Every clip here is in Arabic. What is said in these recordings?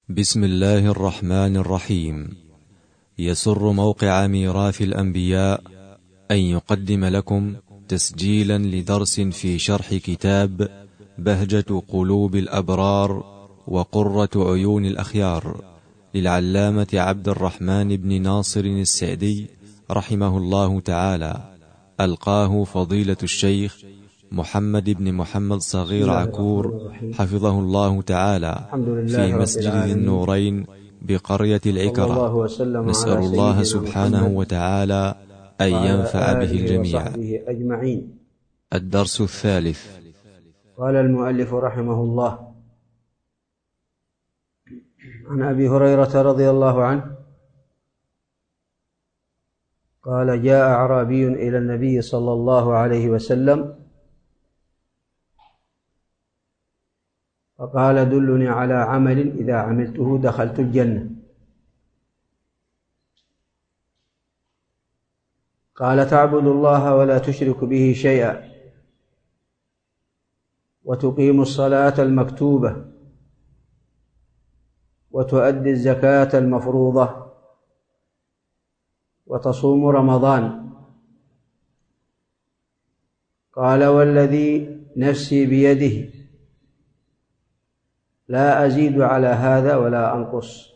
بسم الله الرحمن الرحيم. يسر موقع ميراث الأنبياء أن يقدم لكم تسجيلا لدرس في شرح كتاب بهجة قلوب الأبرار وقرة عيون الأخيار للعلامة عبد الرحمن بن ناصر السعدي رحمه الله تعالى، ألقاه فضيلة الشيخ محمد بن محمد صغير عكور حفظه الله تعالى في مسجد ذي النورين بقرية العكرة. نسأل الله سبحانه وتعالى أن ينفع به الجميع. الدرس الثالث. قال المؤلف رحمه الله: عن أبي هريرة رضي الله عنه قال: جاء أعرابي إلى النبي صلى الله عليه وسلم فقال: دلني على عمل إذا عملته دخلت الجنة. قال: تعبد الله ولا تشرك به شيئا، وتقيم الصلاة المكتوبة، وتؤدي الزكاة المفروضة، وتصوم رمضان. قال: والذي نفسي بيده لا أزيد على هذا ولا أنقص،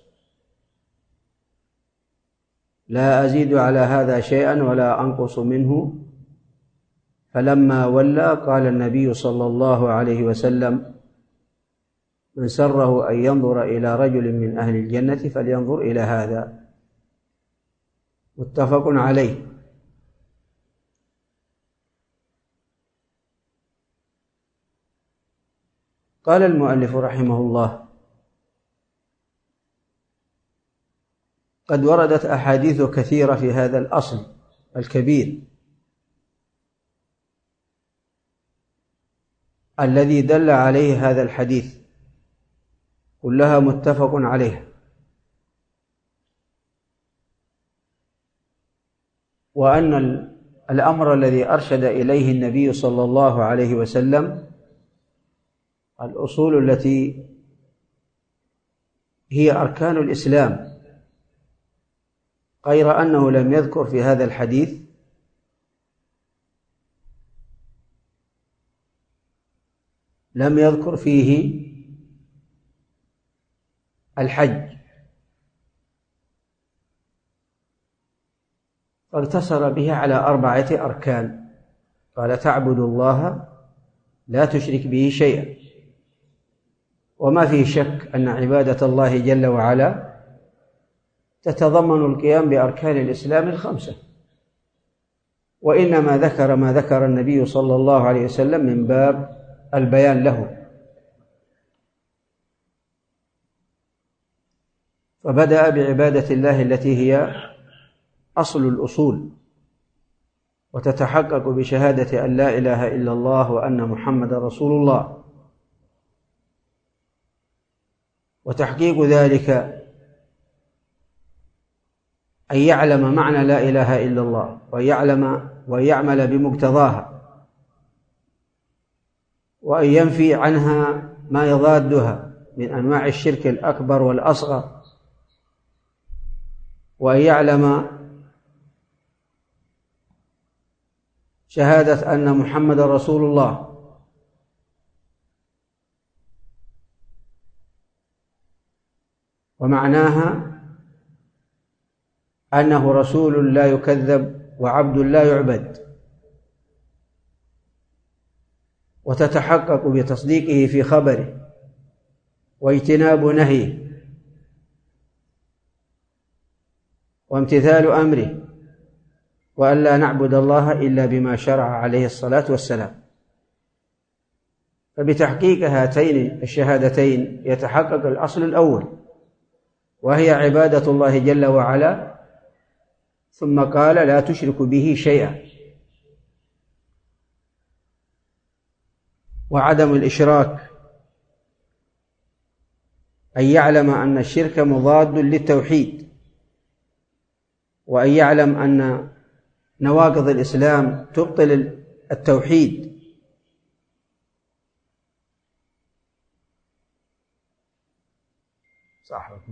لا أزيد على هذا شيئا ولا أنقص منه. فلما ولى قال النبي صلى الله عليه وسلم: من سره أن ينظر إلى رجل من أهل الجنة فلينظر إلى هذا. متفق عليه. قال المؤلف رحمه الله: قد وردت أحاديث كثيرة في هذا الأصل الكبير الذي دل عليه هذا الحديث، كلها متفق عليها، وأن الأمر الذي أرشد إليه النبي صلى الله عليه وسلم الأصول التي هي أركان الإسلام، غير أنه لم يذكر في هذا الحديث لم يذكر فيه الحج، فاقتصر به على 4 أركان. قال: تعبد الله لا تشرك به شيئا. وما فيه شك أن عبادة الله جل وعلا تتضمن القيام بأركان الإسلام ال5، وإنما ذكر ما ذكر النبي صلى الله عليه وسلم من باب البيان له. فبدأ بعبادة الله التي هي أصل الأصول، وتتحقق بشهادة أن لا إله إلا الله وأن محمد رسول الله. وتحقيق ذلك أن يعلم معنى لا إله إلا الله، ويعمل بمقتضاها، وأن ينفي عنها ما يضادها من أنواع الشرك الأكبر والأصغر، وأن يعلم شهادة أن محمد رسول الله، ومعناها أنه رسول لا يكذب وعبد لا يعبد، وتتحقق بتصديقه في خبره واجتناب نهيه وامتثال أمره، وأن لا نعبد الله إلا بما شرع عليه الصلاة والسلام. فبتحقيق هاتين الشهادتين يتحقق الأصل الأول، وهي عبادة الله جل وعلا، ثم قال: لا تشرك به شيئا. وعدم الإشراك أن يعلم أن الشرك مضاد للتوحيد، وأن يعلم أن نواقض الإسلام تبطل التوحيد، صاحبكم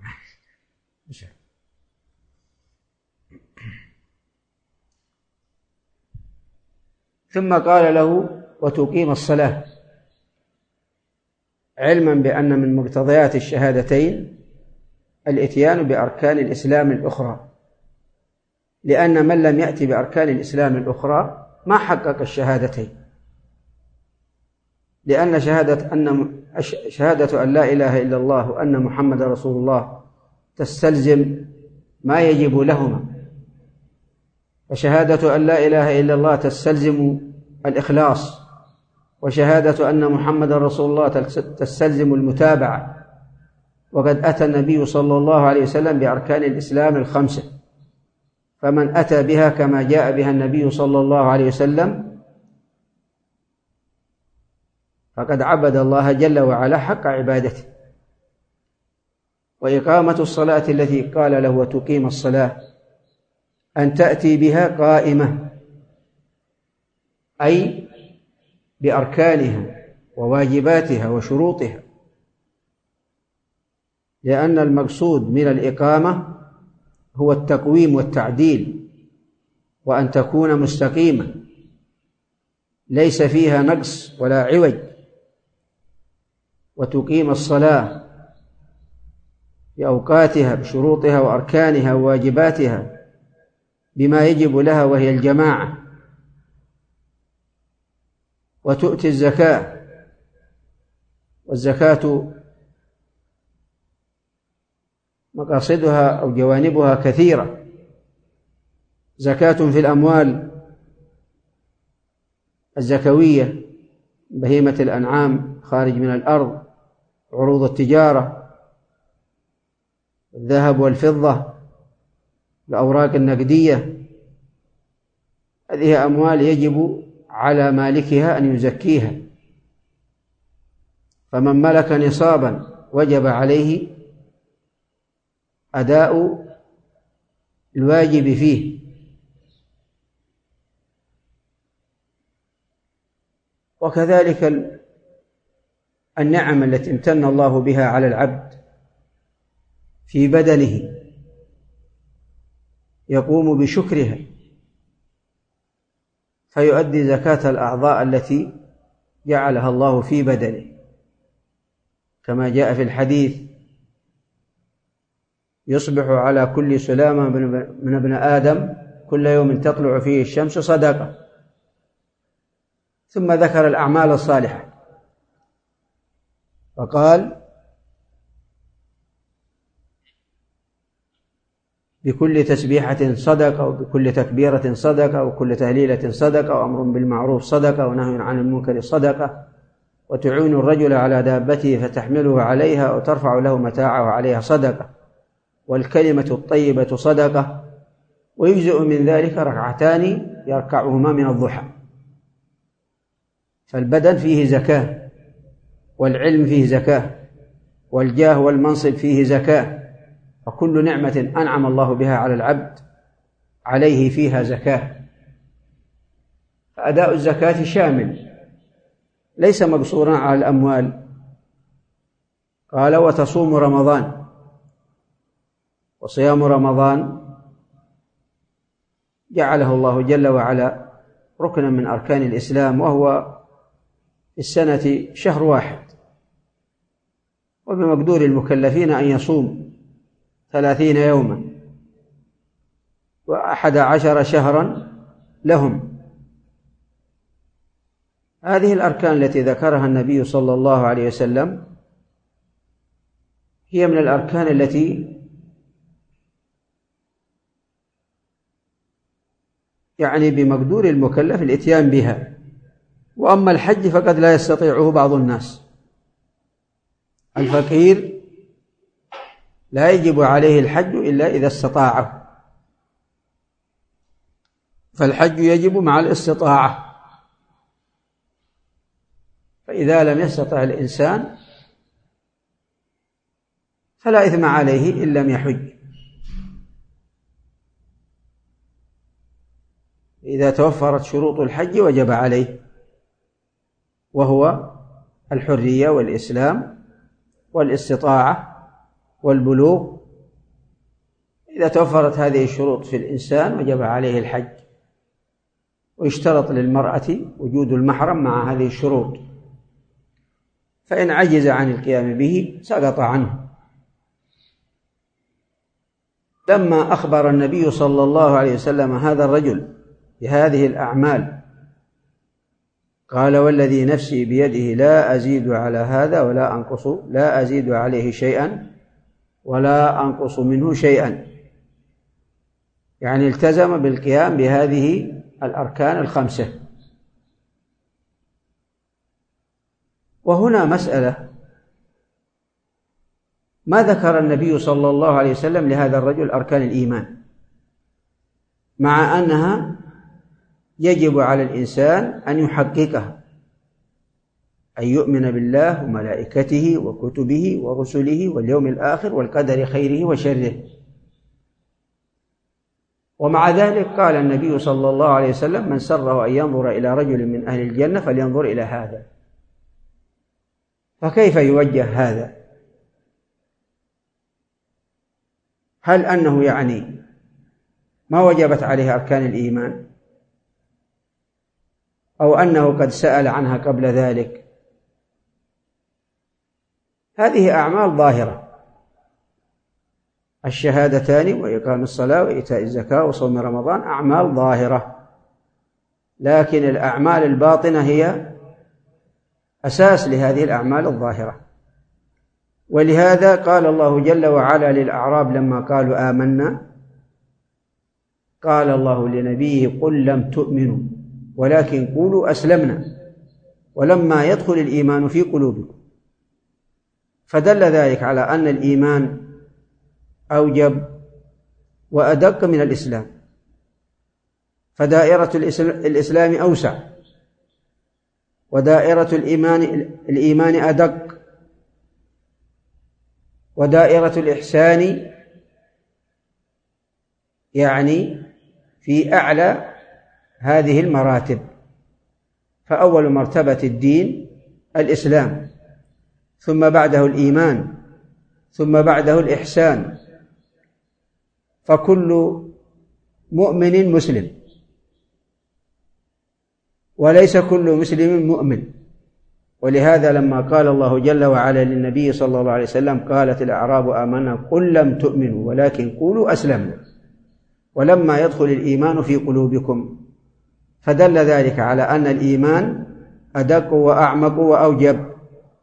ثم قال له وتقيم الصلاة، علما بأن من مقتضيات الشهادتين الإتيان بأركان الإسلام الأخرى، لأن من لم يأتي بأركان الإسلام الأخرى ما حقق الشهادتين، لأن شهادة أن لا إله إلا الله وأن محمد رسول الله تستلزم ما يجب لهما، فشهادة أن لا إله إلا الله تستلزم الإخلاص، وشهادة أن محمد رسول الله تستلزم المتابعة، وقد أتى النبي صلى الله عليه وسلم بأركان الإسلام الخمسة، فمن أتى بها كما جاء بها النبي صلى الله عليه وسلم فقد عبد الله جل وعلا حق عبادته. وإقامة الصلاة التي قال له وتقيم الصلاة أن تأتي بها قائمة، أي بأركانها وواجباتها وشروطها، لأن المقصود من الإقامة هو التقويم والتعديل، وأن تكون مستقيمة ليس فيها نقص ولا عوج. وتقيم الصلاة بأوقاتها بشروطها وأركانها وواجباتها بما يجب لها وهي الجماعة. وتؤتي الزكاة، والزكاة مقاصدها أو جوانبها كثيرة، زكاة في الأموال الزكوية، بهيمة الأنعام خارج من الأرض، عروض التجارة، الذهب والفضة، الأوراق النقدية، هذه أموال يجب على مالكها أن يزكيها، فمن ملك نصابا وجب عليه أداء الواجب فيه. وكذلك النعم التي امتن الله بها على العبد في بدنه يقوم بشكرها فيؤدي زكاة الأعضاء التي جعلها الله في بدنه، كما جاء في الحديث: يصبح على كل سلامة من ابن آدم كل يوم تطلع فيه الشمس صدقة. ثم ذكر الأعمال الصالحة فقال: بكل تسبيحة صدقة، وبكل تكبيرة صدقة، وكل تهليلة صدقة، وأمر بالمعروف صدقة، ونهي عن المنكر صدقة، وتعين الرجل على دابته فتحمله عليها وترفع له متاعه عليها صدقة، والكلمة الطيبة صدقة، ويجزئ من ذلك ركعتان يركعهما من الضحى. فالبدن فيه زكاة، والعلم فيه زكاة، والجاه والمنصب فيه زكاة، وكل نعمة أنعم الله بها على العبد عليه فيها زكاة. فأداء الزكاة شامل ليس مقصورا على الأموال. قال: وتصوم رمضان. وصيام رمضان جعله الله جل وعلا ركنا من أركان الإسلام، وهو في السنة شهر واحد، وبمقدور المكلفين أن يصوم 30 يوما و11 شهرا لهم. هذه الأركان التي ذكرها النبي صلى الله عليه وسلم هي من الأركان التي يعني بمقدور المكلف الإتيان بها. وأما الحج فقد لا يستطيعه بعض الناس. الفقير لا يجب عليه الحج إلا إذا استطاعه، فالحج يجب مع الاستطاعة. فإذا لم يستطع الإنسان فلا إثم عليه إن لم يحج. إذا توفرت شروط الحج وجب عليه، وهو الحرية والإسلام والاستطاعة والبلوغ. إذا توفرت هذه الشروط في الإنسان وجب عليه الحج، ويشترط للمرأة وجود المحرم مع هذه الشروط، فإن عجز عن القيام به سقط عنه. لما أخبر النبي صلى الله عليه وسلم هذا الرجل بهذه الأعمال قال: والذي نفسي بيده لا أزيد على هذا ولا أنقص، لا أزيد عليه شيئا ولا أنقص منه شيئا، يعني التزم بالقيام بهذه الأركان الخمسة. وهنا مسألة: ما ذكر النبي صلى الله عليه وسلم لهذا الرجل أركان الإيمان، مع أنها يجب على الإنسان أن يحققها، أن يؤمن بالله وملائكته وكتبه ورسله واليوم الآخر والقدر خيره وشره. ومع ذلك قال النبي صلى الله عليه وسلم: من سره أن ينظر إلى رجل من أهل الجنة فلينظر إلى هذا. فكيف يوجه هذا؟ هل أنه يعني ما وجبت عليه أركان الإيمان، أو أنه قد سأل عنها قبل ذلك؟ هذه أعمال ظاهرة: الشهادتان وإقام الصلاة وإيتاء الزكاة وصوم رمضان أعمال ظاهرة، لكن الأعمال الباطنة هي أساس لهذه الأعمال الظاهرة. ولهذا قال الله جل وعلا للأعراب لما قالوا آمنا، قال الله لنبيه: قل لم تؤمنوا ولكن قولوا أسلمنا ولما يدخل الإيمان في قلوبكم. فدل ذلك على أن الإيمان أوجب وأدق من الإسلام، فدائرة الإسلام أوسع، ودائرة الإيمان أدق، ودائرة الإحسان يعني في أعلى هذه المراتب. فأول مرتبة الدين الإسلام، ثم بعده الإيمان، ثم بعده الإحسان. فكل مؤمن مسلم، وليس كل مسلم مؤمن. ولهذا لما قال الله جل وعلا للنبي صلى الله عليه وسلم: قالت الأعراب آمنا قل لم تؤمنوا ولكن قولوا أسلمنا ولما يدخل الإيمان في قلوبكم. فدل ذلك على أن الإيمان أدق وأعمق وأوجب،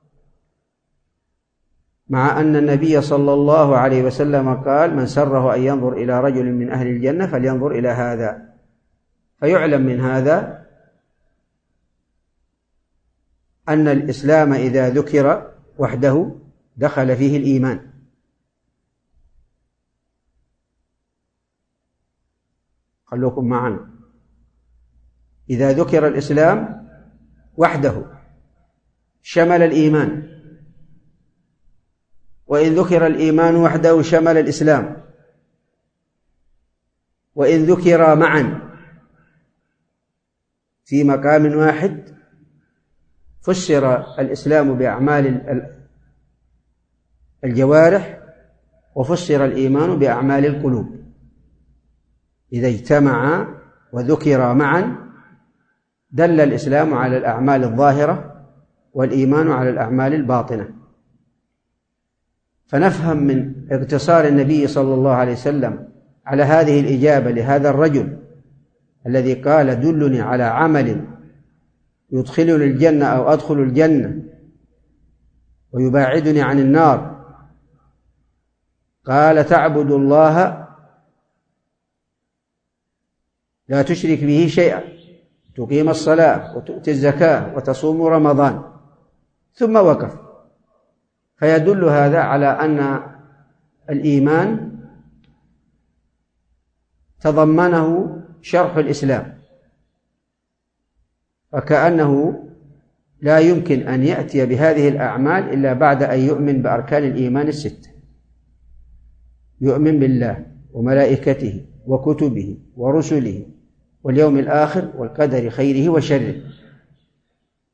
مع أن النبي صلى الله عليه وسلم قال: من سره أن ينظر إلى رجل من أهل الجنة فلينظر إلى هذا. فيعلم من هذا أن الإسلام إذا ذكر وحده دخل فيه الإيمان. خلوكم معنا، إذا ذكر الإسلام وحده شمل الإيمان، وإن ذكر الإيمان وحده شمل الإسلام، وإن ذكر معا في مقام واحد فسر الإسلام بأعمال الجوارح، وفسر الإيمان بأعمال القلوب. إذا اجتمعا وذكرا معا دل الإسلام على الأعمال الظاهرة والإيمان على الأعمال الباطنة. فنفهم من اقتصار النبي صلى الله عليه وسلم على هذه الإجابة لهذا الرجل الذي قال: دلني على عمل يدخلني الجنة أو أدخل الجنة ويباعدني عن النار. قال: تعبد الله لا تشرك به شيئا، تقيم الصلاة وتؤتي الزكاة وتصوم رمضان، ثم وقف. فيدل هذا على أن الإيمان تضمنه شرح الإسلام، فكأنه لا يمكن أن يأتي بهذه الأعمال إلا بعد أن يؤمن بأركان الإيمان الستة: يؤمن بالله وملائكته وكتبه ورسله واليوم الآخر والقدر خيره وشره.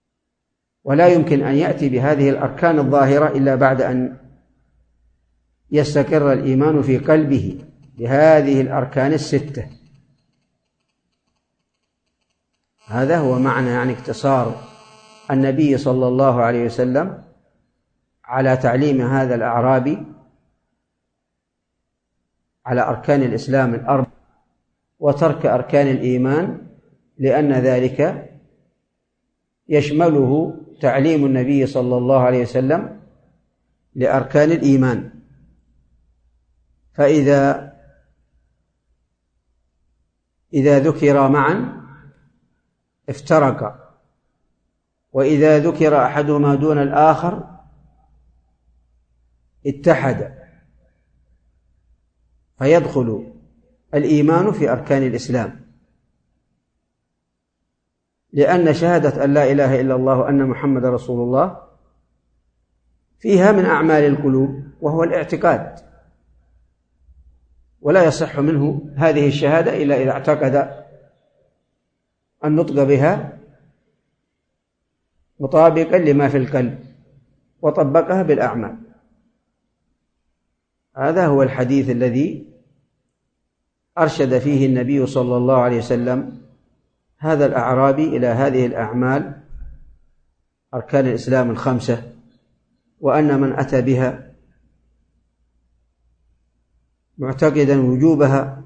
ولا يمكن أن يأتي بهذه الأركان الظاهرة إلا بعد أن يستقر الإيمان في قلبه بهذه الأركان الستة. هذا هو معنى يعني اقتصار النبي صلى الله عليه وسلم على تعليم هذا الأعرابي على أركان الإسلام الأربع وترك أركان الإيمان، لأن ذلك يشمله تعليم النبي صلى الله عليه وسلم لأركان الإيمان. فإذا ذكر معا افترقا، وإذا ذكر أحدهما دون الآخر اتحد، فيدخل الإيمان في أركان الإسلام، لأن شهادة أن لا إله إلا الله وأن محمد رسول الله فيها من أعمال القلوب وهو الاعتقاد، ولا يصح منه هذه الشهادة إلا إذا اعتقد النطق بها مطابقا لما في القلب وطبقها بالأعمال. هذا هو الحديث الذي أرشد فيه النبي صلى الله عليه وسلم هذا الأعرابي إلى هذه الأعمال أركان الإسلام الخمسة، وأن من أتى بها معتقدا وجوبها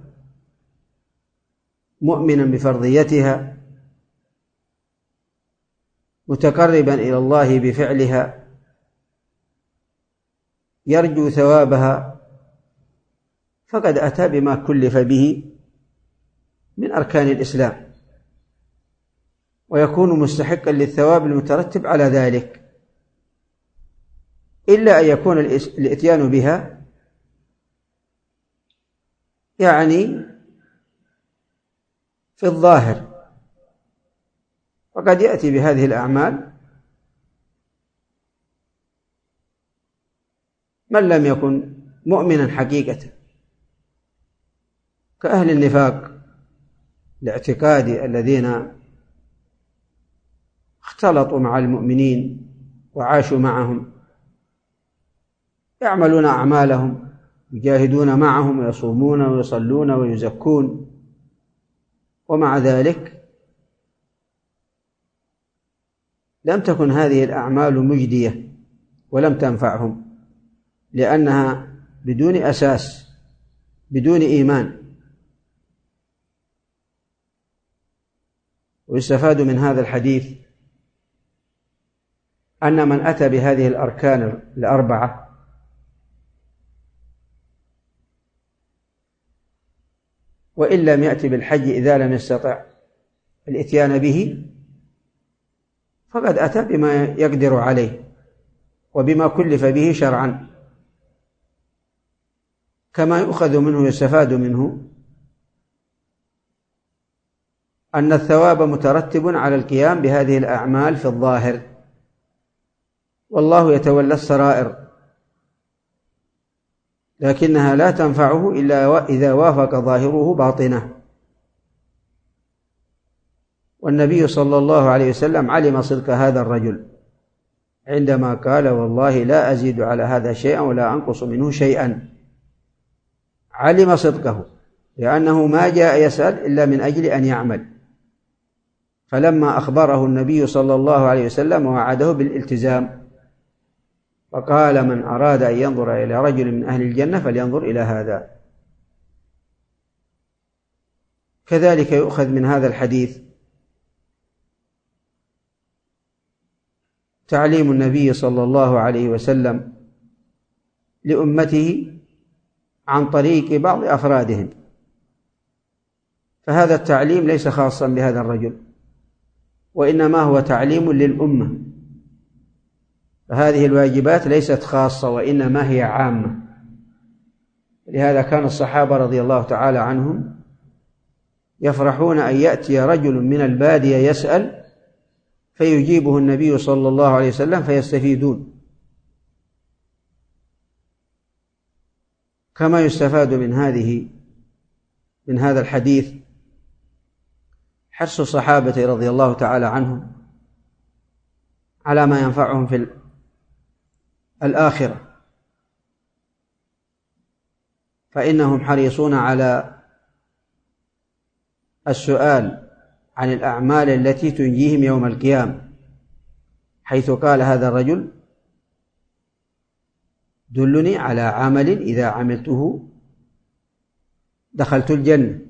مؤمنا بفرضيتها متقربا إلى الله بفعلها يرجو ثوابها، فقد أتى بما كلف به من أركان الإسلام، ويكون مستحقا للثواب المترتب على ذلك، إلا أن يكون الإتيان بها يعني في الظاهر، وقد يأتي بهذه الأعمال من لم يكن مؤمنا حقيقة، كأهل النفاق الاعتقادي الذين اختلطوا مع المؤمنين وعاشوا معهم، يعملون أعمالهم، يجاهدون معهم ويصومون ويصلون ويزكون، ومع ذلك لم تكن هذه الأعمال مجدية ولم تنفعهم، لأنها بدون أساس، بدون إيمان. ويستفاد من هذا الحديث أن من أتى بهذه الأركان الأربعة وإن لم يأتي بالحج إذا لم يستطع الإتيان به، فقد أتى بما يقدر عليه وبما كلف به شرعا، كما يؤخذ منه يستفاد منه أن الثواب مترتب على القيام بهذه الأعمال في الظاهر، والله يتولى السرائر، لكنها لا تنفعه إلا إذا وافق ظاهره باطنه. والنبي صلى الله عليه وسلم علم صدق هذا الرجل عندما قال: والله لا أزيد على هذا شيئا ولا أنقص منه شيئا. علم صدقه، لأنه ما جاء يسأل إلا من أجل أن يعمل. فلما أخبره النبي صلى الله عليه وسلم وعده بالالتزام، فقال: من أراد أن ينظر إلى رجل من أهل الجنة فلينظر إلى هذا. كذلك يؤخذ من هذا الحديث تعليم النبي صلى الله عليه وسلم لأمته عن طريق بعض أفرادهم، فهذا التعليم ليس خاصا بهذا الرجل، وإنما هو تعليم للأمة، فهذه الواجبات ليست خاصة وإنما هي عامة. لهذا كان الصحابة رضي الله تعالى عنهم يفرحون أن يأتي رجل من البادية يسأل فيجيبه النبي صلى الله عليه وسلم فيستفيدون. كما يستفاد من هذا الحديث حرص الصحابة رضي الله تعالى عنهم على ما ينفعهم في الآخرة، فإنهم حريصون على السؤال عن الأعمال التي تنجيهم يوم القيامة، حيث قال هذا الرجل: دلني على عمل إذا عملته دخلت الجنة،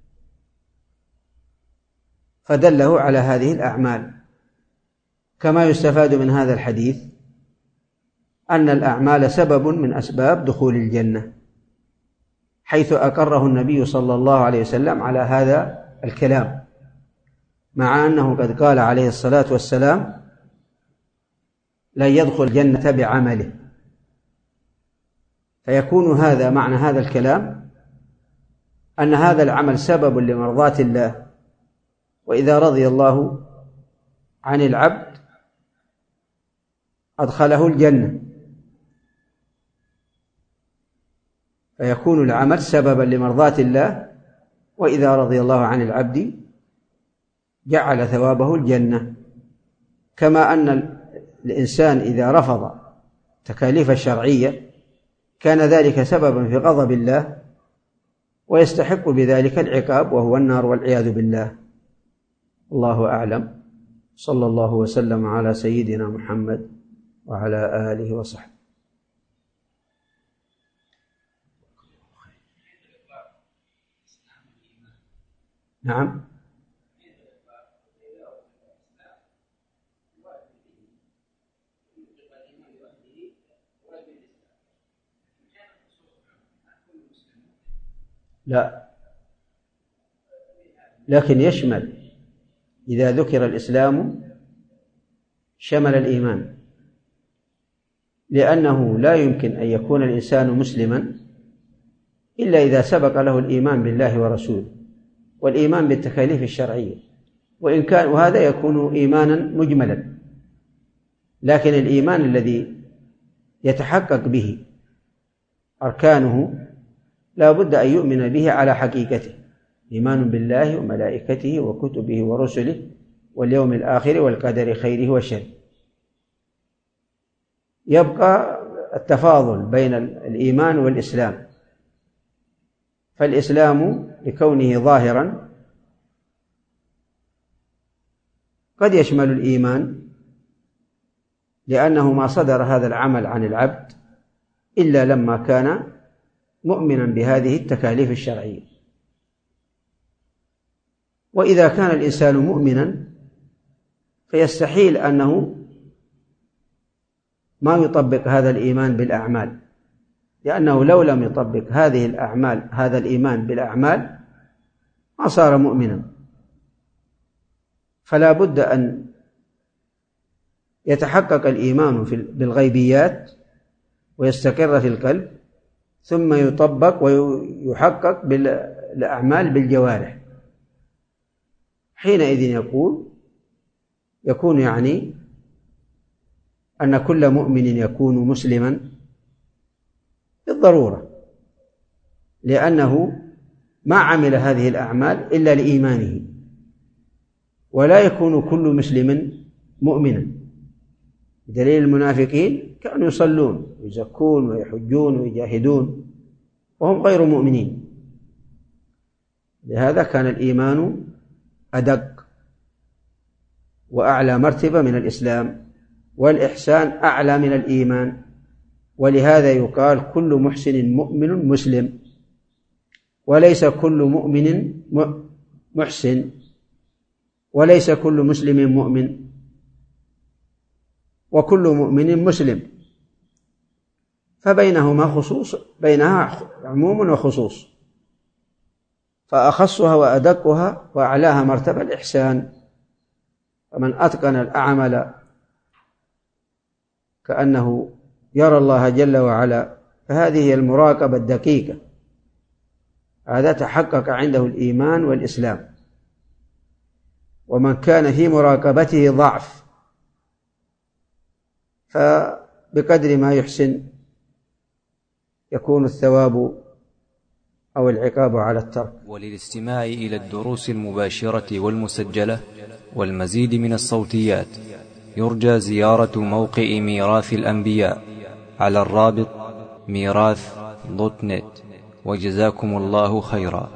فدله على هذه الأعمال. كما يستفاد من هذا الحديث أن الأعمال سبب من أسباب دخول الجنة، حيث أقره النبي صلى الله عليه وسلم على هذا الكلام، مع أنه قد قال عليه الصلاة والسلام: لن يدخل الجنة بعمله. فيكون هذا معنى هذا الكلام أن هذا العمل سبب لمرضاة الله، وإذا رضي الله عن العبد أدخله الجنة، فيكون العمل سببا لمرضاة الله، وإذا رضي الله عن العبد جعل ثوابه الجنة. كما أن الإنسان إذا رفض تكاليف الشرعية كان ذلك سببا في غضب الله، ويستحق بذلك العقاب وهو النار والعياذ بالله. الله أعلم. صلى الله وسلم على سيدنا محمد وعلى آله وصحبه. نعم. لا، لكن يشمل، إذا ذكر الإسلام شمل الإيمان، لأنه لا يمكن أن يكون الإنسان مسلما إلا إذا سبق له الإيمان بالله ورسوله والإيمان بالتكاليف الشرعية، وإن كان وهذا يكون إيمانا مجملا، لكن الإيمان الذي يتحقق به أركانه لا بد أن يؤمن به على حقيقته: إيمان بالله وملائكته وكتبه ورسله واليوم الآخر والقدر خيره وشره. يبقى التفاضل بين الإيمان والإسلام، فالإسلام لكونه ظاهرا قد يشمل الإيمان، لأنه ما صدر هذا العمل عن العبد إلا لما كان مؤمنا بهذه التكاليف الشرعية. وإذا كان الإنسان مؤمنا فيستحيل أنه ما يطبق هذا الإيمان بالأعمال، لأنه لو لم يطبق هذه الأعمال هذا الإيمان بالأعمال ما صار مؤمنا. فلا بد أن يتحقق الإيمان بالغيبيات ويستقر في القلب، ثم يطبق ويحقق بالأعمال بالجوارح. حينئذ يكون يعني أن كل مؤمن يكون مسلما بالضرورة، لأنه ما عمل هذه الأعمال إلا لإيمانه، ولا يكون كل مسلم مؤمنا، بدليل المنافقين كانوا يصلون ويزكون ويحجون ويجاهدون وهم غير مؤمنين. لهذا كان الإيمان أدق وأعلى مرتبة من الإسلام، والإحسان أعلى من الإيمان. ولهذا يقال كل محسن مؤمن مسلم، وليس كل مؤمن محسن، وليس كل مسلم مؤمن، وكل مؤمن مسلم، فبينهما بينها عموم وخصوص، فأخصها وأدقها وأعلاها مرتبة الإحسان. فمن أتقن الأعمال كأنه يرى الله جل وعلا فهذه هي المراقبة الدقيقة، هذا تحقق عنده الإيمان والإسلام. ومن كان في مراقبته ضعف فبقدر ما يحسن يكون الثواب أو العقاب على الترك. وللاستماع إلى الدروس المباشرة والمسجلة والمزيد من الصوتيات يرجى زيارة موقع ميراث الأنبياء على الرابط ميراث.net. وجزاكم الله خيرا.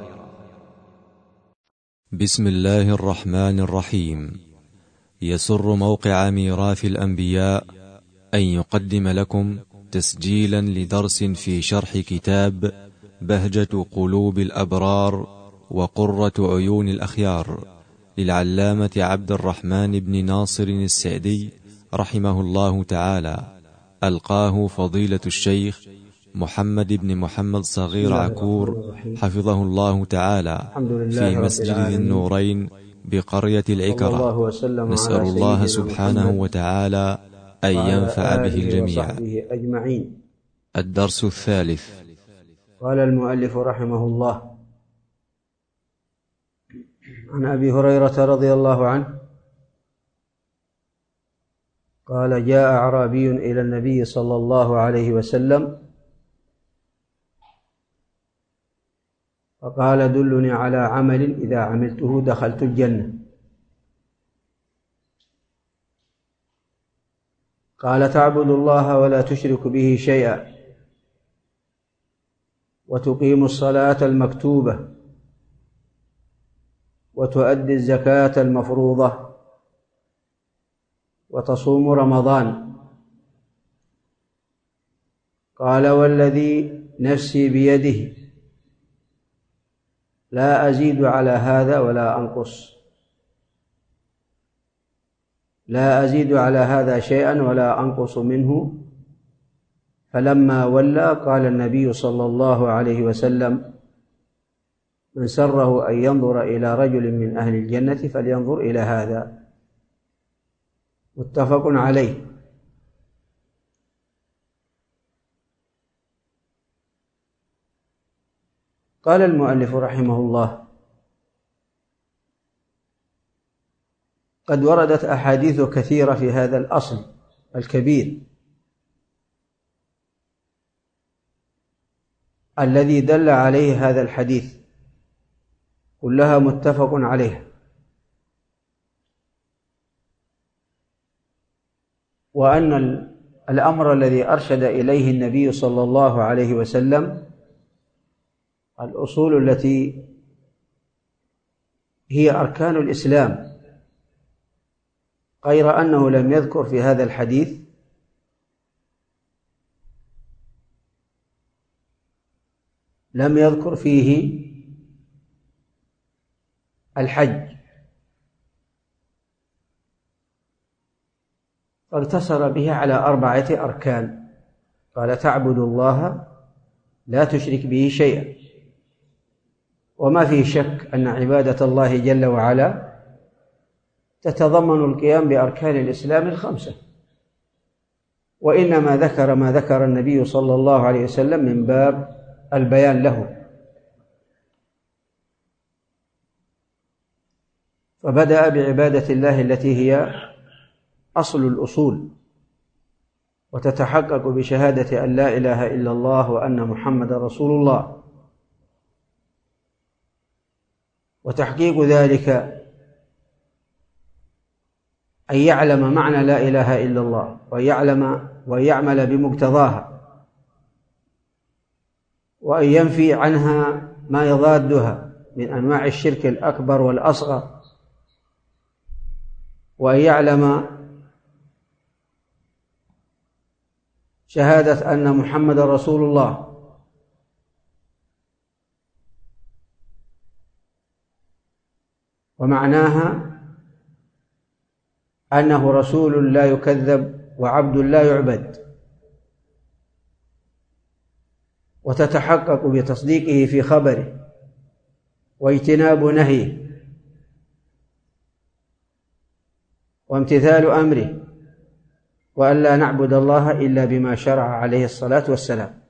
بسم الله الرحمن الرحيم. يسر موقع ميراث الأنبياء أن يقدم لكم تسجيلا لدرس في شرح كتاب بهجة قلوب الأبرار وقرة عيون الأخيار للعلامة عبد الرحمن بن ناصر السعدي رحمه الله تعالى، ألقاه فضيلة الشيخ محمد بن محمد صغير عكور حفظه الله تعالى في مسجد ذي النورين بقرية العكرة. نسأل الله سبحانه وتعالى أن ينفع به الجميع. الدرس الثالث. قال المؤلف رحمه الله: عن أبي هريرة رضي الله عنه قال: جاء أعرابي إلى النبي صلى الله عليه وسلم فقال: دلني على عمل إذا عملته دخلت الجنة. قال: تعبد الله ولا تشرك به شيئا، وتقيم الصلاة المكتوبة، وتؤدي الزكاة المفروضة، وتصوم رمضان. قال: والذي نفسي بيده لا أزيد على هذا ولا أنقص، لا أزيد على هذا شيئا ولا أنقص منه. فلما ولى قال النبي صلى الله عليه وسلم: من سره أن ينظر إلى رجل من أهل الجنة فلينظر إلى هذا. متفق عليه. قال المؤلف رحمه الله: قد وردت أحاديث كثيرة في هذا الأصل الكبير الذي دل عليه هذا الحديث، كلها متفق عليها، وأن الأمر الذي أرشد إليه النبي صلى الله عليه وسلم الأصول التي هي أركان الإسلام، غير أنه لم يذكر في هذا الحديث لم يذكر فيه الحج، فاقتصر به على 4 أركان. قال: تعبد الله لا تشرك به شيئا. وما فيه شك أن عبادة الله جل وعلا تتضمن القيام بأركان الإسلام ال5، وإنما ذكر ما ذكر النبي صلى الله عليه وسلم من باب البيان له. فبدأ بعبادة الله التي هي أصل الأصول، وتتحقق بشهادة أن لا إله إلا الله وأن محمد رسول الله. وتحقيق ذلك أن يعلم معنى لا إله إلا الله، ويعمل بمقتضاها، وأن ينفي عنها ما يضادها من أنواع الشرك الأكبر والأصغر، وأن يعلم شهادة أن محمد رسول الله، ومعناها أنه رسول لا يكذب وعبد لا يعبد، وتتحقق بتصديقه في خبره واجتناب نهيه وامتثال أمره، وأن لا نعبد الله إلا بما شرع عليه الصلاة والسلام.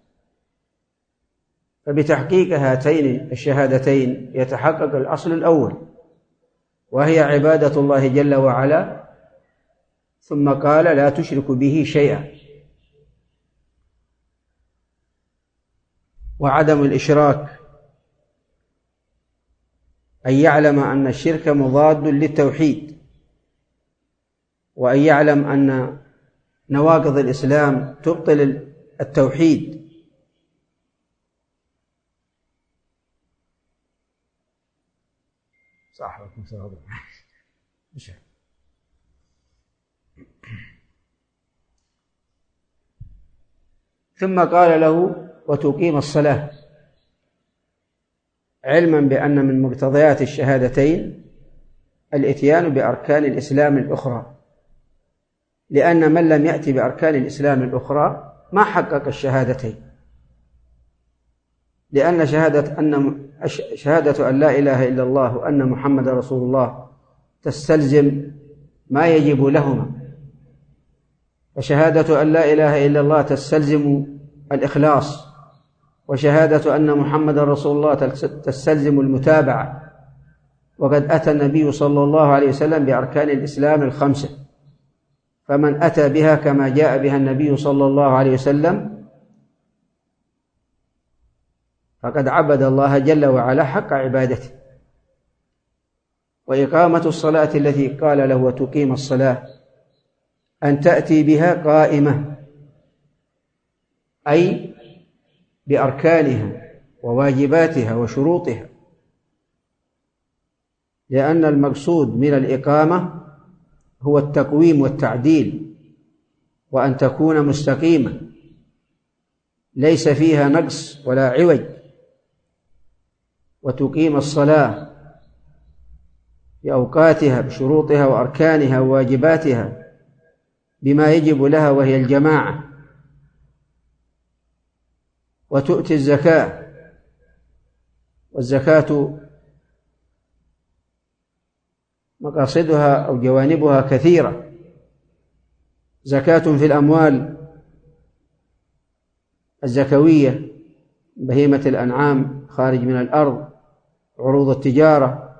فبتحقيق هاتين الشهادتين يتحقق الأصل الأول، وهي عبادة الله جل وعلا، ثم قال: لا تشرك به شيئا. وعدم الإشراك أن يعلم أن الشرك مضاد للتوحيد، وأن يعلم أن نواقض الإسلام تبطل التوحيد، صاحبكم سهل. ثم قال له وتقيم الصلاة، علما بأن من مقتضيات الشهادتين الإتيان بأركان الإسلام الأخرى، لأن من لم يأتي بأركان الإسلام الأخرى ما حقق الشهادتين، لأن شهادة أن لا إله إلا الله وأن محمد رسول الله تستلزم ما يجب لهما، وشهادة أن لا إله إلا الله تستلزم الإخلاص، وشهادة أن محمد رسول الله تستلزم المتابعة. وقد أتى النبي صلى الله عليه وسلم بأركان الإسلام الخمسة، فمن أتى بها كما جاء بها النبي صلى الله عليه وسلم فقد عبد الله جل وعلا حق عبادته. وإقامة الصلاة التي قال له وتقيم الصلاة أن تأتي بها قائمة، أي بأركانها وواجباتها وشروطها، لأن المقصود من الإقامة هو التقويم والتعديل، وأن تكون مستقيمة ليس فيها نقص ولا عوج. وتقيم الصلاة بأوقاتها بشروطها وأركانها وواجباتها بما يجب لها وهي الجماعة. وتؤتي الزكاة، والزكاة مقاصدها أو جوانبها كثيرة، زكاة في الأموال الزكوية، بهيمة الأنعام خارج من الأرض، عروض التجارة،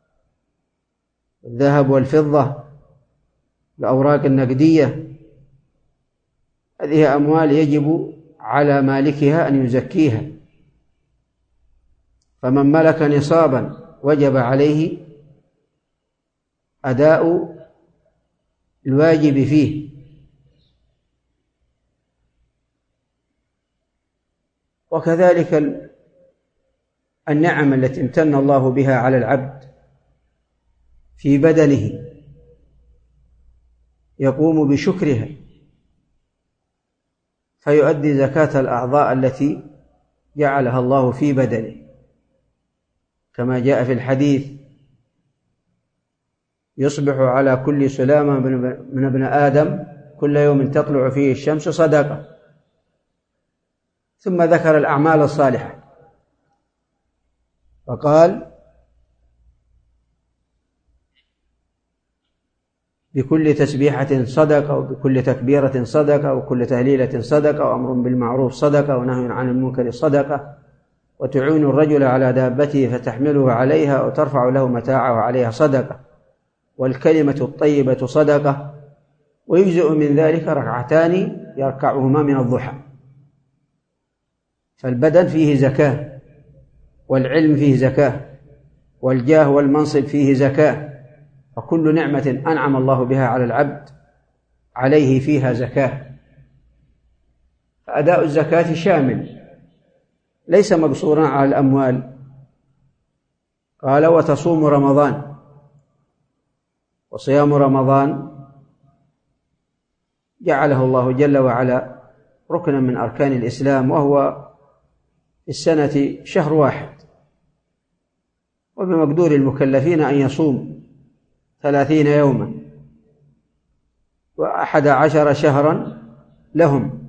الذهب والفضة، الأوراق النقدية، هذه أموال يجب على مالكها أن يزكيها، فمن ملك نصابا وجب عليه أداء الواجب فيه. وكذلك النعم التي امتن الله بها على العبد في بدنه يقوم بشكرها فيؤدي زكاة الأعضاء التي جعلها الله في بدنه، كما جاء في الحديث: يصبح على كل سلامة من ابن آدم كل يوم تطلع فيه الشمس صدقة. ثم ذكر الأعمال الصالحة فقال: بكل تسبيحة صدقة، وبكل تكبيرة صدقة، وكل تهليلة صدقة، وأمر بالمعروف صدقة، ونهي عن المنكر صدقة، وتعين الرجل على دابته فتحمله عليها وترفع له متاعه عليها صدقة، والكلمة الطيبة صدقة، ويجزئ من ذلك ركعتان يركعهما من الضحى. فالبدن فيه زكاة، والعلم فيه زكاة، والجاه والمنصب فيه زكاة، فكل نعمة أنعم الله بها على العبد عليه فيها زكاة. فأداء الزكاة شامل ليس مقصورا على الأموال. قال: وتصوم رمضان. وصيام رمضان جعله الله جل وعلا ركنا من أركان الإسلام، وهو في السنة شهر واحد، وبمقدور المكلفين أن يصوم 30 يوما و11 شهرا لهم.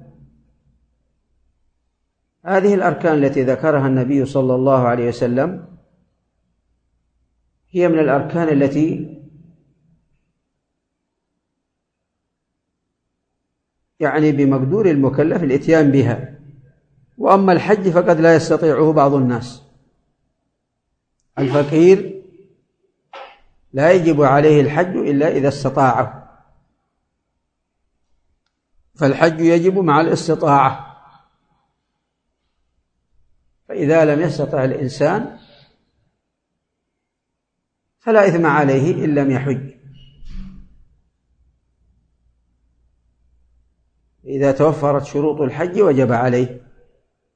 هذه الأركان التي ذكرها النبي صلى الله عليه وسلم هي من الأركان التي يعني بمقدور المكلف الإتيان بها. وأما الحج فقد لا يستطيعه بعض الناس. الفقير لا يجب عليه الحج إلا إذا استطاعه، فالحج يجب مع الاستطاعة. فإذا لم يستطع الإنسان فلا إثم عليه إن لم يحج. إذا توفرت شروط الحج وجب عليه،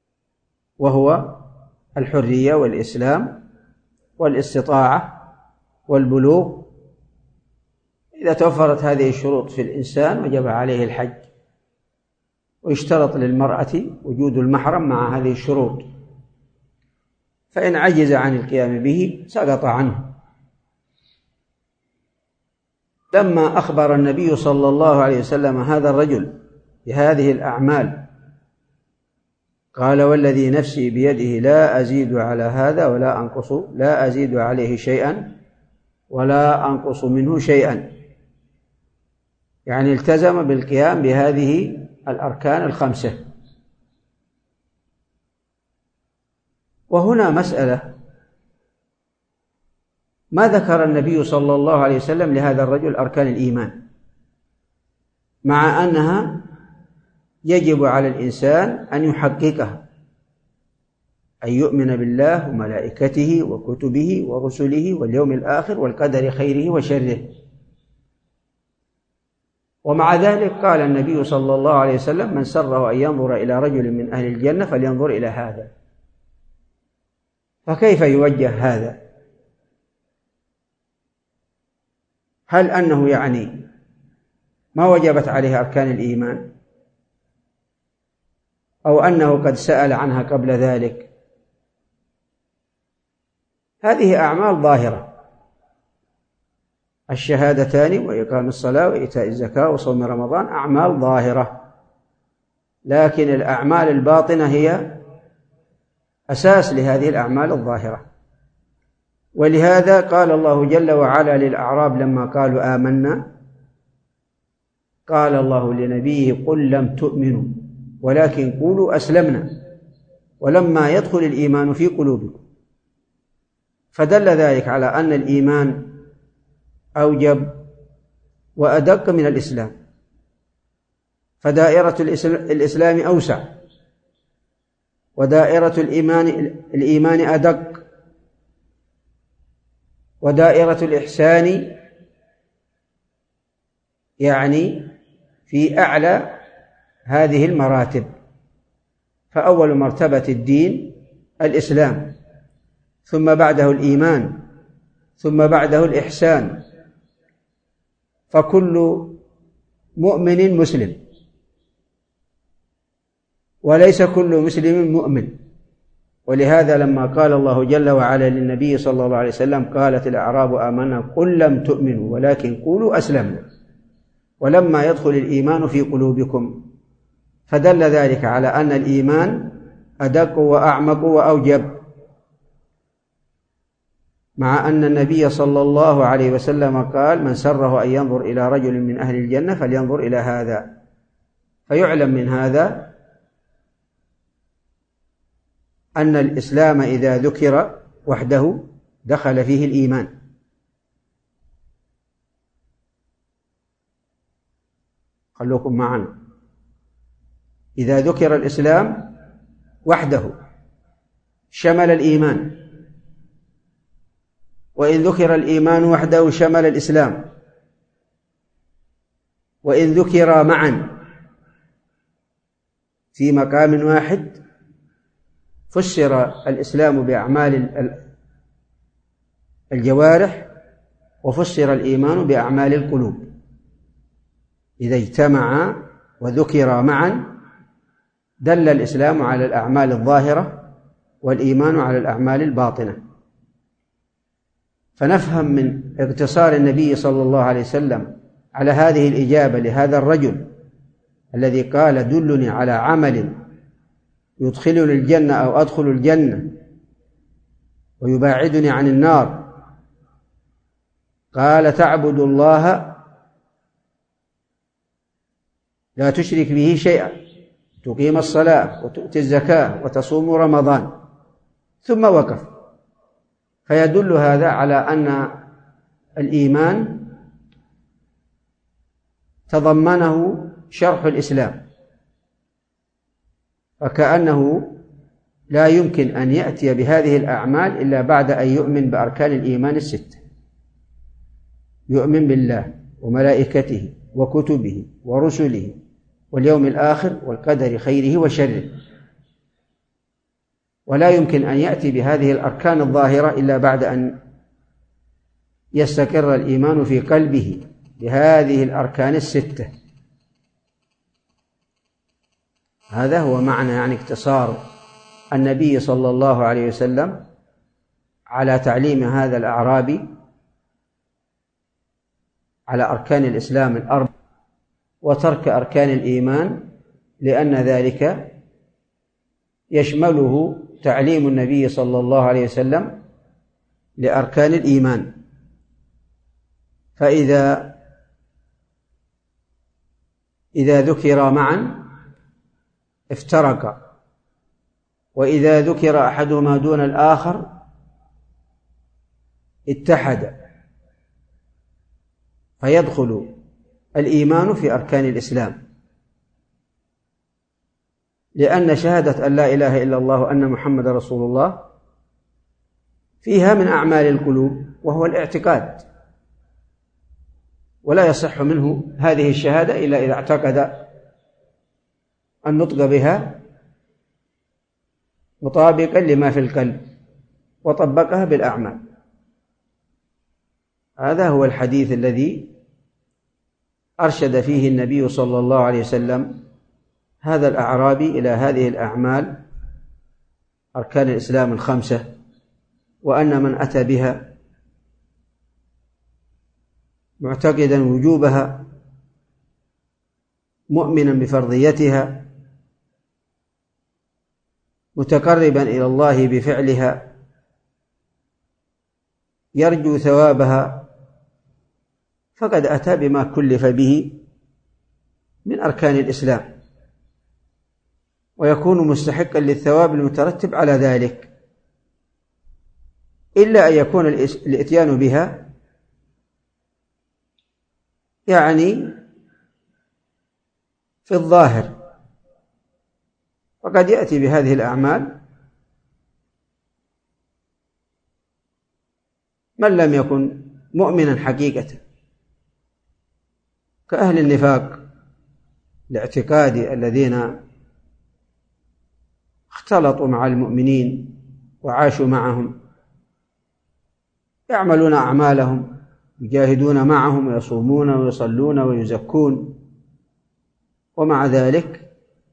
وهو الحرية والإسلام والاستطاعة والبلوغ. إذا توفرت هذه الشروط في الإنسان وجب عليه الحج، ويشترط للمرأة وجود المحرم مع هذه الشروط، فإن عجز عن القيام به سقط عنه. لما أخبر النبي صلى الله عليه وسلم هذا الرجل بهذه الأعمال قال: والذي نفسي بيده لا أزيد على هذا ولا أنقص، لا أزيد عليه شيئا ولا أنقص منه شيئا، يعني التزم بالقيام بهذه الأركان الخمسة. وهنا مسألة: ما ذكر النبي صلى الله عليه وسلم لهذا الرجل أركان الإيمان، مع أنها يجب على الإنسان أن يحققها، أن يؤمن بالله وملائكته وكتبه ورسله واليوم الآخر والقدر خيره وشره. ومع ذلك قال النبي صلى الله عليه وسلم: من سره أن ينظر إلى رجل من أهل الجنة فلينظر إلى هذا. فكيف يوجه هذا؟ هل أنه يعني ما وجبت عليه أركان الإيمان، أو أنه قد سأل عنها قبل ذلك؟ هذه أعمال ظاهرة: الشهادتان وإقام الصلاة وإيتاء الزكاة وصوم رمضان أعمال ظاهرة، لكن الأعمال الباطنة هي أساس لهذه الأعمال الظاهرة. ولهذا قال الله جل وعلا للأعراب لما قالوا آمنا، قال الله لنبيه: قل لم تؤمنوا ولكن قولوا أسلمنا ولما يدخل الإيمان في قلوبكم. فدل ذلك على أن الإيمان أوجب وأدق من الإسلام، فدائرة الإسلام أوسع، ودائرة الإيمان أدق، ودائرة الإحسان يعني في أعلى هذه المراتب. فأول مرتبة الدين الإسلام، ثم بعده الإيمان، ثم بعده الإحسان. فكل مؤمن مسلم، وليس كل مسلم مؤمن. ولهذا لما قال الله جل وعلا للنبي صلى الله عليه وسلم: قالت الأعراب آمنا قل لم تؤمنوا ولكن قولوا أسلمنا ولما يدخل الإيمان في قلوبكم. فدل ذلك على أن الإيمان أدق وأعمق وأوجب، مع أن النبي صلى الله عليه وسلم قال: من سره أن ينظر إلى رجل من أهل الجنة فلينظر إلى هذا. فيعلم من هذا أن الإسلام إذا ذكر وحده دخل فيه الإيمان. خلوكم معنا، إذا ذكر الإسلام وحده شمل الإيمان، وإن ذكر الإيمان وحده شمل الإسلام، وإن ذكر معا في مقام واحد فسر الإسلام بأعمال الجوارح، وفسر الإيمان بأعمال القلوب. إذا اجتمعا وذكرا معا دل الإسلام على الأعمال الظاهرة والإيمان على الأعمال الباطنة. فنفهم من اقتصار النبي صلى الله عليه وسلم على هذه الإجابة لهذا الرجل الذي قال: دلني على عمل يدخلني الجنة أو أدخل الجنة ويباعدني عن النار. قال: تعبد الله لا تشرك به شيئا، تقيم الصلاة وتؤتي الزكاة وتصوم رمضان، ثم وقف. فيدل هذا على أن الإيمان تضمنه شرح الإسلام، فكأنه لا يمكن أن يأتي بهذه الأعمال إلا بعد أن يؤمن بأركان الإيمان الستة: يؤمن بالله وملائكته وكتبه ورسله واليوم الآخر والقدر خيره وشره. ولا يمكن أن يأتي بهذه الأركان الظاهرة إلا بعد أن يستقر الإيمان في قلبه بهذه الأركان الستة. هذا هو معنى يعني اقتصار النبي صلى الله عليه وسلم على تعليم هذا الأعرابي على أركان الإسلام الأربع وترك أركان الإيمان، لأن ذلك يشمله تعليم النبي صلى الله عليه وسلم لأركان الإيمان. فإذا ذكر معا افترقا، وإذا ذكر أحدهما دون الآخر اتحد، فيدخل الإيمان في أركان الإسلام، لأن شهادة أن لا إله إلا الله وأن محمد رسول الله فيها من أعمال القلوب وهو الاعتقاد، ولا يصح منه هذه الشهادة إلا إذا اعتقد النطق بها مطابقا لما في القلب وطبقها بالأعمال. هذا هو الحديث الذي أرشد فيه النبي صلى الله عليه وسلم هذا الأعرابي إلى هذه الأعمال أركان الإسلام الخمسة، وأن من أتى بها معتقدا وجوبها مؤمنا بفرضيتها متقربا إلى الله بفعلها يرجو ثوابها، فقد أتى بما كلف به من أركان الإسلام، ويكون مستحقا للثواب المترتب على ذلك، إلا أن يكون الإتيان بها يعني في الظاهر، وقد يأتي بهذه الأعمال من لم يكن مؤمنا حقيقة، كأهل النفاق الاعتقادي الذين اختلطوا مع المؤمنين وعاشوا معهم، يعملون أعمالهم، يجاهدون معهم ويصومون ويصلون ويزكون، ومع ذلك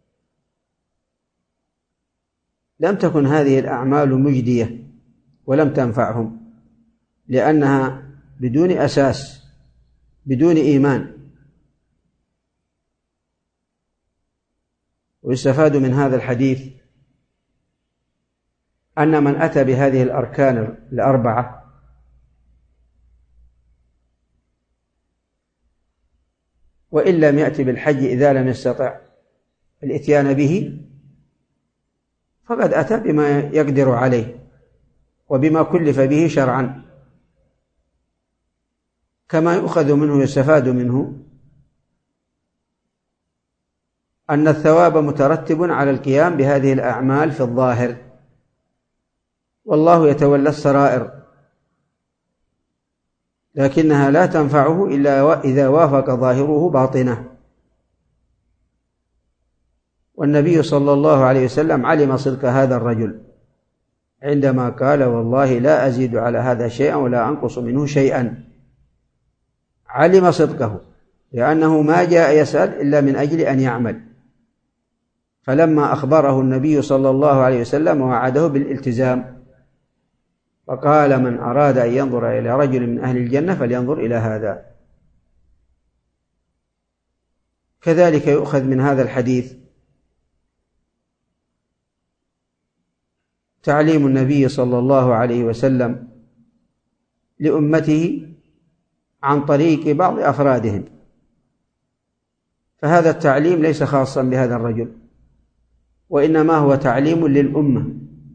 لم تكن هذه الأعمال مجدية ولم تنفعهم، لأنها بدون أساس، بدون إيمان. ويستفاد من هذا الحديث أن من أتى بهذه الأركان الأربعة وإن لم يأتي بالحج إذا لم يستطع الإتيان به، فقد أتى بما يقدر عليه وبما كلف به شرعا، كما يؤخذ منه ويستفاد منه أن الثواب مترتب على القيام بهذه الأعمال في الظاهر، والله يتولى السرائر، لكنها لا تنفعه إلا إذا وافق ظاهره باطنه. والنبي صلى الله عليه وسلم علم صدق هذا الرجل عندما قال: والله لا أزيد على هذا شيئا ولا أنقص منه شيئا. علم صدقه، لأنه ما جاء يسأل إلا من أجل أن يعمل. فلما أخبره النبي صلى الله عليه وسلم ووعده بالالتزام، فقال: من أراد أن ينظر إلى رجل من أهل الجنة فلينظر إلى هذا. كذلك يؤخذ من هذا الحديث تعليم النبي صلى الله عليه وسلم لأمته عن طريق بعض أفرادهم، فهذا التعليم ليس خاصا بهذا الرجل، وإنما هو تعليم للأمة،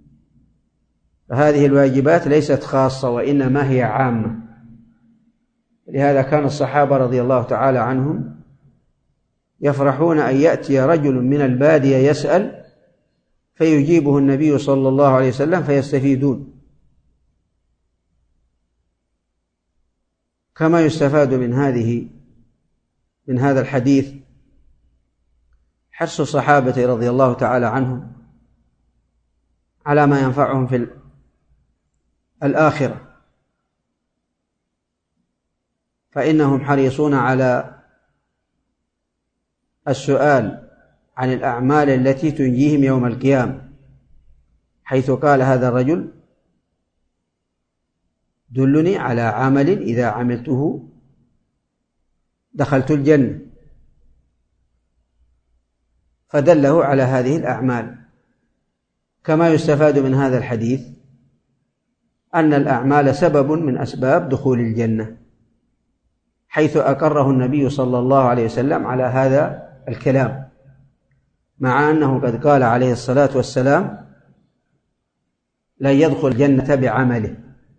فهذه الواجبات ليست خاصة وإنما هي عامة. لهذا كان الصحابة رضي الله تعالى عنهم يفرحون أن يأتي رجل من البادية يسأل فيجيبه النبي صلى الله عليه وسلم فيستفيدون. كما يستفاد من هذا الحديث حرص الصحابة رضي الله تعالى عنهم على ما ينفعهم في الآخرة، فإنهم حريصون على السؤال عن الأعمال التي تنجيهم يوم القيامة، حيث قال هذا الرجل: دلني على عمل إذا عملته دخلت الجنة، فدله على هذه الأعمال. كما يستفاد من هذا الحديث أن الأعمال سبب من أسباب دخول الجنة، حيث أقره النبي صلى الله عليه وسلم على هذا الكلام، مع أنه قد قال عليه الصلاة والسلام: لن يدخل الجنة بعمله.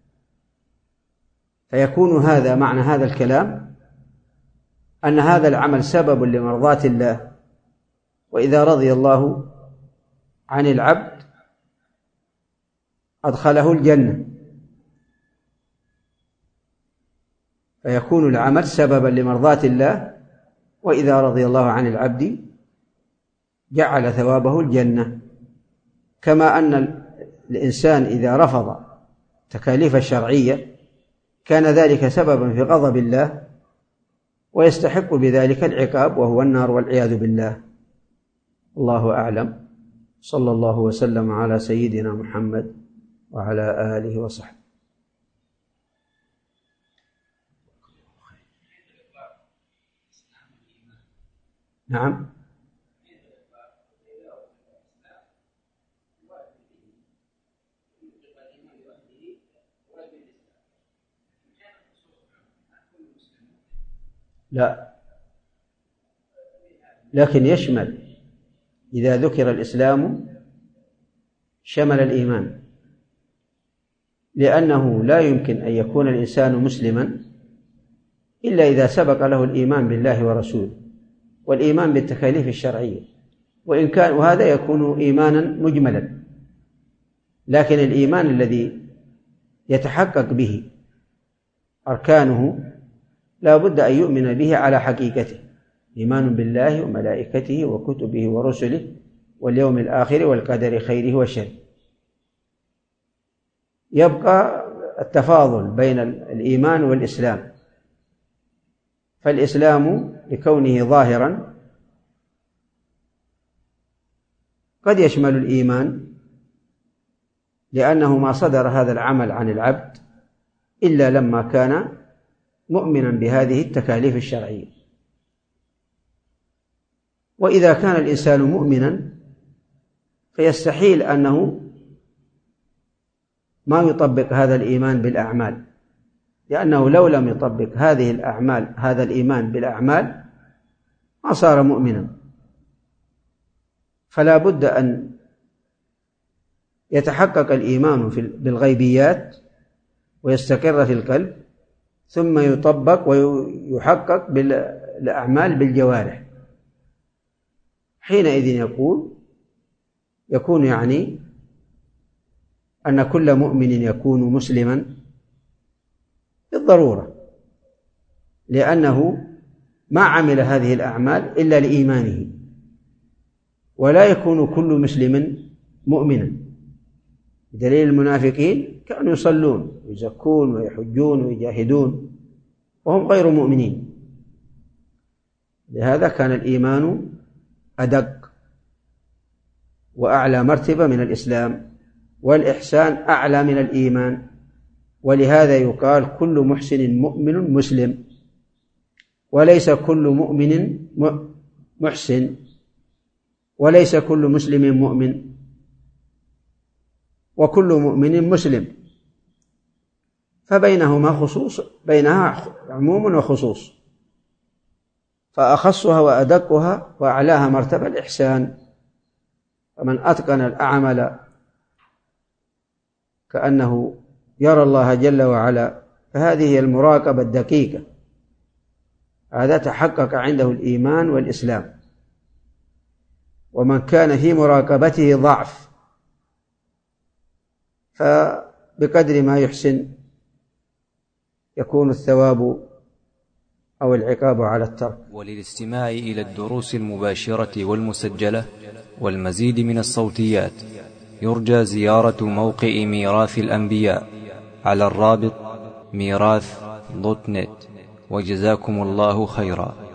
فيكون هذا معنى هذا الكلام أن هذا العمل سبب لمرضاة الله، وإذا رضي الله عن العبد أدخله الجنة، فيكون العمل سببا لمرضاة الله، وإذا رضي الله عن العبد جعل ثوابه الجنة. كما أن الإنسان إذا رفض تكاليف الشرعية كان ذلك سببا في غضب الله، ويستحق بذلك العقاب وهو النار والعياذ بالله. الله أعلم. صلى الله وسلم على سيدنا محمد وعلى آله وصحبه. نعم. لا، لكن يشمل، إذا ذكر الإسلام شمل الإيمان، لأنه لا يمكن أن يكون الإنسان مسلما إلا إذا سبق له الإيمان بالله ورسوله والإيمان بالتكاليف الشرعية، وإن كان وهذا يكون إيمانا مجملا، لكن الإيمان الذي يتحقق به أركانه لا بد أن يؤمن به على حقيقته: إيمان بالله وملائكته وكتبه ورسله واليوم الآخر والقدر خيره وشره. يبقى التفاضل بين الإيمان والإسلام، فالإسلام لكونه ظاهرا قد يشمل الإيمان، لأنه ما صدر هذا العمل عن العبد إلا لما كان مؤمنا بهذه التكاليف الشرعية. وإذا كان الإنسان مؤمنا فيستحيل أنه ما يطبق هذا الإيمان بالأعمال، لأنه لو لم يطبق هذه الأعمال هذا الإيمان بالأعمال ما صار مؤمنا. فلا بد أن يتحقق الإيمان بالغيبيات ويستقر في القلب، ثم يطبق ويحقق بالأعمال بالجوارح. حينئذ يكون يعني أن كل مؤمن يكون مسلما بالضرورة، لأنه ما عمل هذه الأعمال إلا لإيمانه، ولا يكون كل مسلم مؤمنا، بدليل المنافقين كانوا يصلون ويزكون ويحجون ويجاهدون وهم غير مؤمنين. لهذا كان الإيمان أدق وأعلى مرتبة من الإسلام، والإحسان أعلى من الإيمان. ولهذا يقال كل محسن مؤمن مسلم، وليس كل مؤمن محسن، وليس كل مسلم مؤمن، وكل مؤمن مسلم، فبينهما خصوص، بينها عموم وخصوص، فأخصها وأدقها وأعلاها مرتبة الإحسان. فمن أتقن الأعمال كأنه يرى الله جل وعلا فهذه هي المراقبة الدقيقة، هذا تحقق عنده الإيمان والإسلام. ومن كان في مراقبته ضعف فبقدر ما يحسن يكون الثواب أو العقاب على الترك. وللاستماع إلى الدروس المباشرة والمسجلة والمزيد من الصوتيات يرجى زيارة موقع ميراث الأنبياء على الرابط ميراث.net. وجزاكم الله خيرا.